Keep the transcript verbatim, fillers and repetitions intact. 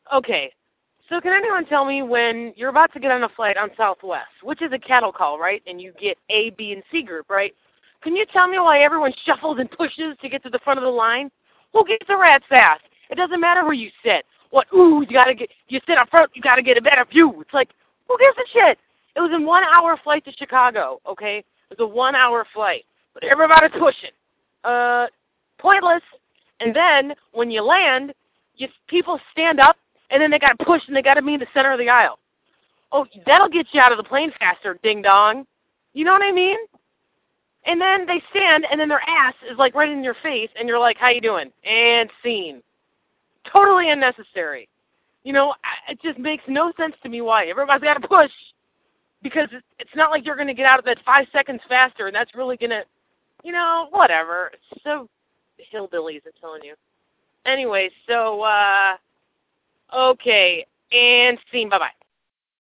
Okay, so can anyone tell me when you're about to get on a flight on Southwest, which is a cattle call, right? And you get A, B, and C group, right? Can you tell me why everyone shuffles and pushes to get to the front of the line? Who gets a rat's ass? It doesn't matter where you sit. What, ooh, you gotta get, you sit up front, you gotta get a better view. It's like, who gives a shit? It was a one-hour flight to Chicago, okay? It was a one-hour flight, but everybody's pushing. Uh, pointless. And then when you land, you, people stand up, and then they got to push, and they got to be in the center of the aisle. Oh, that'll get you out of the plane faster, ding-dong. You know what I mean? And then they stand, and then their ass is, like, right in your face, and you're like, how you doing? And scene. Totally unnecessary. You know, it just makes no sense to me why. Everybody's got to push, because it's not like you're going to get out of that five seconds faster, and that's really going to, you know, whatever. It's so hillbillies, I'm telling you. Anyway, so, uh, okay, and scene, bye-bye.